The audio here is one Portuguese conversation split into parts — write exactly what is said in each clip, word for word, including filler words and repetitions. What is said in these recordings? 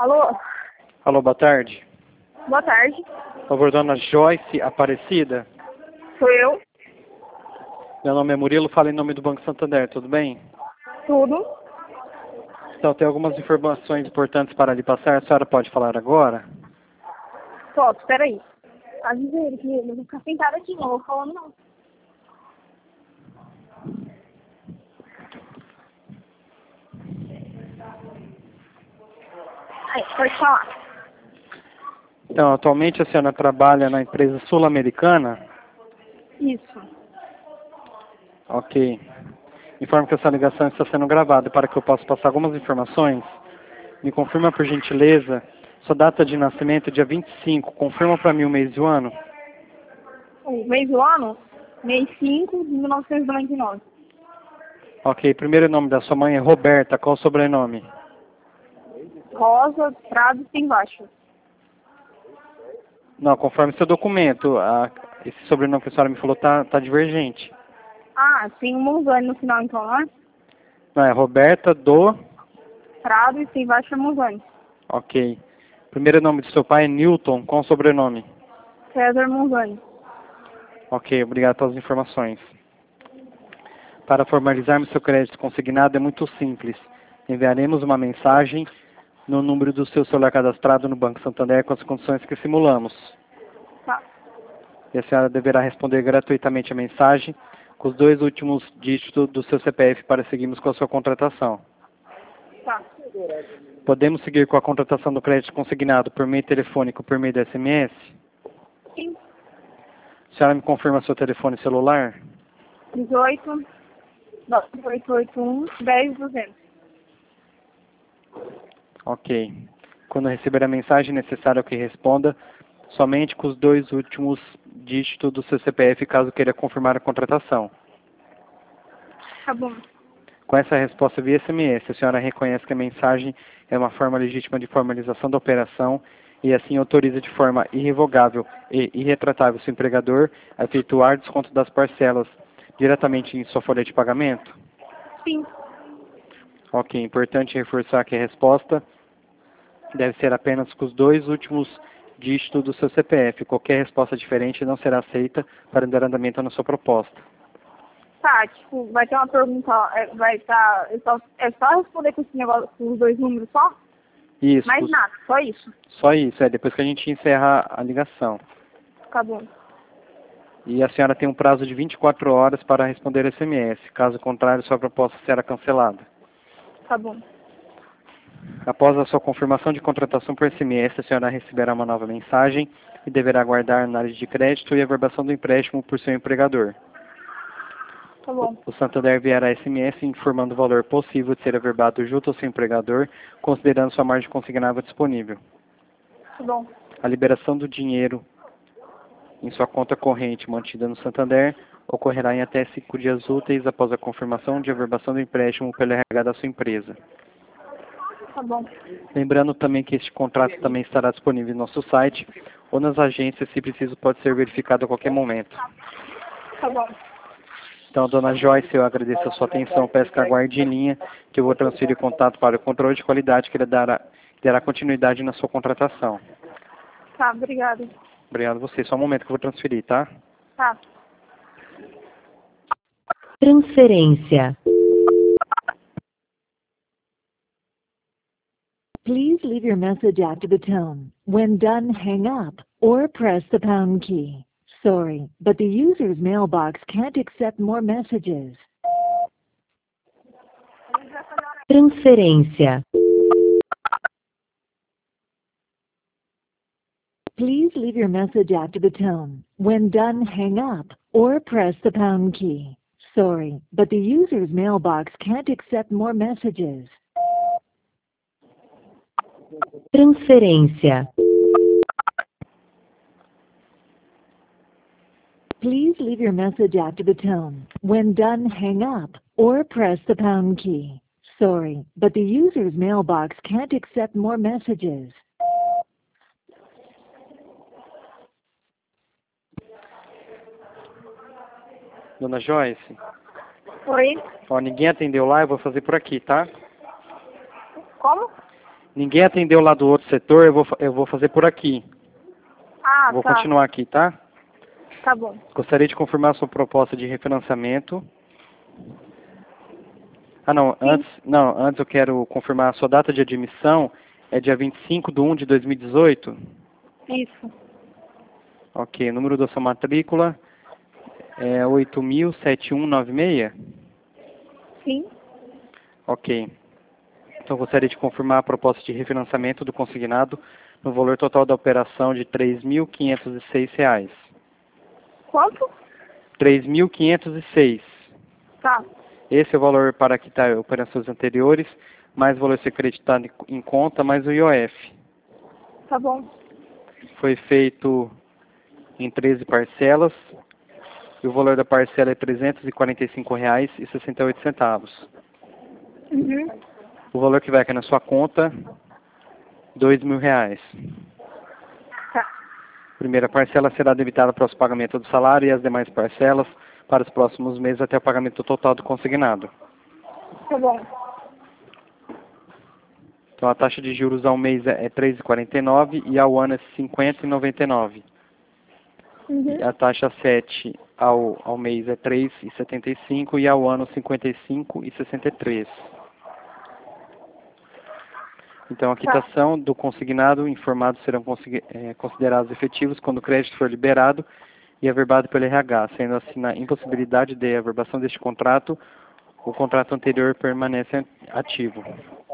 Alô? Alô, boa tarde. Boa tarde. Por favor, dona Joyce Aparecida. Sou eu. Meu nome é Murilo, falo em nome do Banco Santander, tudo bem? Tudo. Então, tem algumas informações importantes para lhe passar. A senhora pode falar agora? Posso, espera aí. Avisa ele que eu vou ficar sentada aqui, não vou falando não. Aí, pode falar. Então, atualmente a senhora trabalha na empresa sul-americana? Isso. Ok. Informo que essa ligação está sendo gravada. Para que eu possa passar algumas informações, me confirma, por gentileza, sua data de nascimento, dia vinte e cinco. Confirma para mim o mês e o ano. O mês do ano? Mês cinco de mil novecentos e noventa e nove. Ok. Primeiro nome da sua mãe é Roberta. Qual o sobrenome? Rosa, Prado, sem baixo. Não, conforme seu documento, a, esse sobrenome que a senhora me falou tá, tá divergente. Ah, tem um Monzani no final então, não é? Não, é Roberta do... Prado e sem baixo é Monzani. Ok. Primeiro nome de seu pai é Newton. Qual o sobrenome? César Monzani. Ok, obrigado pelas informações. Para formalizarmos seu crédito consignado é muito simples. Enviaremos uma mensagem no número do seu celular cadastrado no Banco Santander com as condições que simulamos. Tá. E a senhora deverá responder gratuitamente a mensagem com os dois últimos dígitos do seu C P F para seguirmos com a sua contratação. Tá. Podemos seguir com a contratação do crédito consignado por meio telefônico, por meio do S M S? Sim. A senhora me confirma seu telefone celular? dezoito, nove oito oito um, dez duzentos. Ok. Quando receber a mensagem, é necessário que responda somente com os dois últimos dígitos do seu C P F, caso queira confirmar a contratação. Tá bom. Com essa resposta via S M S, a senhora reconhece que a mensagem é uma forma legítima de formalização da operação e assim autoriza de forma irrevogável e irretratável seu empregador a efetuar desconto das parcelas diretamente em sua folha de pagamento? Sim. Ok, importante reforçar que a resposta deve ser apenas com os dois últimos dígitos do seu C P F. Qualquer resposta diferente não será aceita para dar andamento na sua proposta. Tá, tipo, vai ter uma pergunta, é, vai estar, é, só, é só responder com esse negócio, com os dois números só? Isso. Mais os- nada, só isso. Só isso, é depois que a gente encerra a ligação. Tá bom. E a senhora tem um prazo de vinte e quatro horas para responder S M S. Caso contrário, sua proposta será cancelada. Tá bom. Após a sua confirmação de contratação por S M S, a senhora receberá uma nova mensagem e deverá aguardar a análise de crédito e a verbação do empréstimo por seu empregador. Tá bom. O Santander enviará S M S informando o valor possível de ser averbado junto ao seu empregador, considerando sua margem consignável disponível. Tá bom. A liberação do dinheiro em sua conta corrente mantida no Santander ocorrerá em até cinco dias úteis após a confirmação de averbação do empréstimo pelo R H da sua empresa. Tá bom. Lembrando também que este contrato também estará disponível no nosso site ou nas agências, se preciso, pode ser verificado a qualquer momento. Tá bom. Então, dona Joyce, eu agradeço a sua atenção, peço que aguarde em linha, que eu vou transferir o contato para o controle de qualidade, que ele dará, dará continuidade na sua contratação. Tá, obrigada. Obrigado a você. Só um momento que eu vou transferir, tá? Tá. Transferência. Please leave your message after the tone. When done, hang up or press the pound key. Sorry, but the user's mailbox can't accept more messages. Transferência. Please leave your message after the tone. When done, hang up or press the pound key. Sorry, but the user's mailbox can't accept more messages. Transferência. Please leave your message after the tone. When done, hang up or press the pound key. Sorry, but the user's mailbox can't accept more messages. Dona Joyce, Oi? ó, ninguém atendeu lá, eu vou fazer por aqui, tá? Como? Ninguém atendeu lá do outro setor, eu vou, fa- eu vou fazer por aqui. Ah, Vou tá. continuar aqui, tá? Tá bom. Gostaria de confirmar a sua proposta de refinanciamento. Ah, não, antes, não, antes eu quero confirmar a sua data de admissão. É dia vinte e cinco de um de dois mil e dezoito? Isso. Ok, o número da sua matrícula é oito mil setenta e um noventa e seis? Sim. Ok. Então, gostaria de confirmar a proposta de refinanciamento do consignado no valor total da operação de três mil quinhentos e seis reais. Quanto? três mil quinhentos e seis. Tá. Esse é o valor para quitar operações anteriores, mais o valor ser creditado em conta, mais o I O F. Tá bom. Foi feito em treze parcelas e o valor da parcela é trezentos e quarenta e cinco reais e sessenta e oito centavos. Uhum. O valor que vai aqui na sua conta, dois mil reais. Tá. Primeira parcela será debitada para o pagamento do salário e as demais parcelas para os próximos meses até o pagamento total do consignado. Tá bom. Então a taxa de juros ao mês é três vírgula quarenta e nove e ao ano é cinquenta vírgula noventa e nove. Uhum. E a taxa sete ao, ao mês é três vírgula setenta e cinco e ao ano cinquenta e cinco vírgula sessenta e três. Então, a quitação do consignado informado serão é, considerados efetivos quando o crédito for liberado e averbado pelo R H, sendo assim na impossibilidade de averbação deste contrato, o contrato anterior permanece ativo.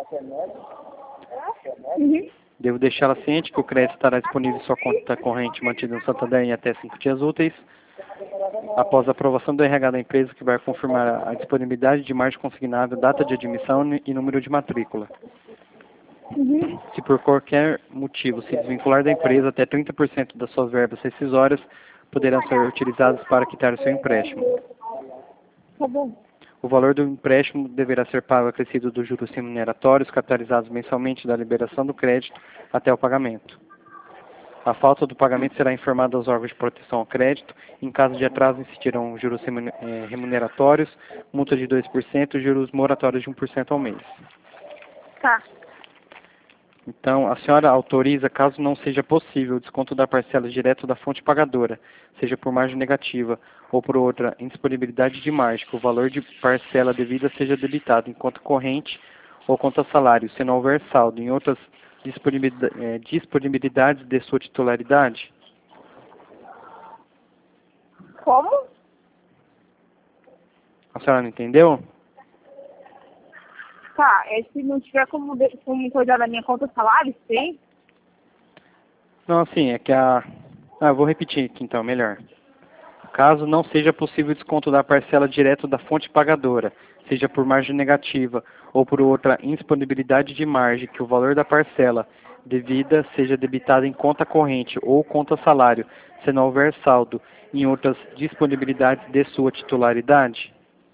Uhum. Devo deixá-la ciente que o crédito estará disponível em sua conta corrente mantida no Santander em até cinco dias úteis, após a aprovação do R H da empresa, que vai confirmar a disponibilidade de margem consignada, data de admissão e número de matrícula. Uhum. Se por qualquer motivo se desvincular da empresa, até trinta por cento das suas verbas rescisórias poderão ser utilizadas para quitar o seu empréstimo. Tá bom. O valor do empréstimo deverá ser pago acrescido dos juros remuneratórios capitalizados mensalmente da liberação do crédito até o pagamento. A falta do pagamento será informada aos órgãos de proteção ao crédito. Em caso de atraso, incidirão juros remuneratórios, multa de dois por cento e juros moratórios de um por cento ao mês. Tá. Então, a senhora autoriza, caso não seja possível, o desconto da parcela direto da fonte pagadora, seja por margem negativa ou por outra indisponibilidade de margem, que o valor de parcela devida seja debitado em conta corrente ou conta salário, se não houver saldo em outras disponibilidade, eh, disponibilidades de sua titularidade? Como? A senhora não entendeu? Tá. É se não tiver como, de, como cuidar da minha conta salário, sim? Não, assim, é que a... Ah, eu vou repetir aqui então, melhor. Caso não seja possível o desconto da parcela direto da fonte pagadora, seja por margem negativa ou por outra indisponibilidade de margem, que o valor da parcela devida seja debitado em conta corrente ou conta salário, se não houver saldo em outras disponibilidades de sua titularidade?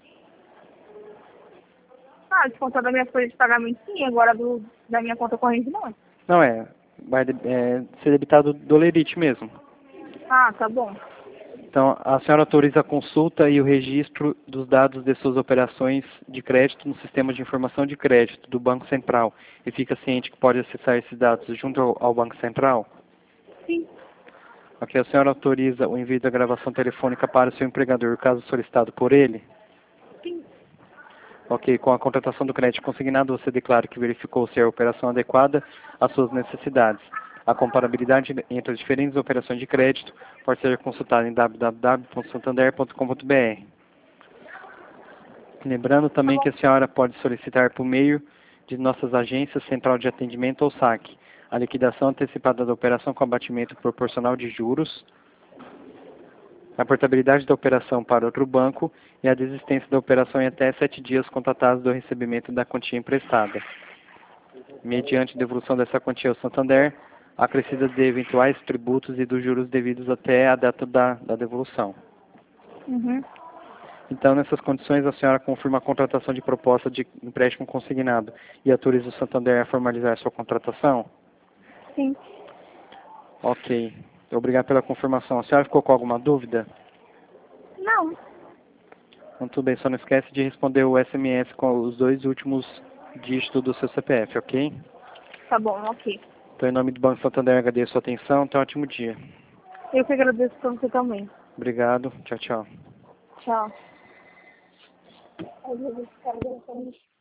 Ah, descontar da minha folha de pagamento, sim. Agora do, da minha conta corrente, não. Não é, vai é, ser debitado do lerite mesmo. Ah, tá bom. Então, a senhora autoriza a consulta e o registro dos dados de suas operações de crédito no sistema de informação de crédito do Banco Central e fica ciente que pode acessar esses dados junto ao, ao Banco Central? Sim. Ok, a senhora autoriza o envio da gravação telefônica para o seu empregador, caso solicitado por ele? Sim. Ok, com a contratação do crédito consignado, você declara que verificou se a operação adequada às suas necessidades. A comparabilidade entre as diferentes operações de crédito pode ser consultada em w w w ponto santander ponto com ponto b r. Lembrando também que a senhora pode solicitar por meio de nossas agências Central de Atendimento ou saque a liquidação antecipada da operação com abatimento proporcional de juros, a portabilidade da operação para outro banco e a desistência da operação em até sete dias contatados do recebimento da quantia emprestada. Mediante devolução dessa quantia ao Santander, acrescida de eventuais tributos e dos juros devidos até a data da, da devolução. Uhum. Então, nessas condições, a senhora confirma a contratação de proposta de empréstimo consignado e autoriza o Santander a formalizar sua contratação? Sim. Ok. Obrigado pela confirmação. A senhora ficou com alguma dúvida? Não. Então, tudo bem. Só não esquece de responder o S M S com os dois últimos dígitos do seu C P F, ok? Tá bom, ok. Então, em nome do Banco Santander, agradeço a sua atenção. Tenha um ótimo dia. Eu que agradeço pra você também. Obrigado. Tchau, tchau. Tchau. Ai, meu Deus, cara,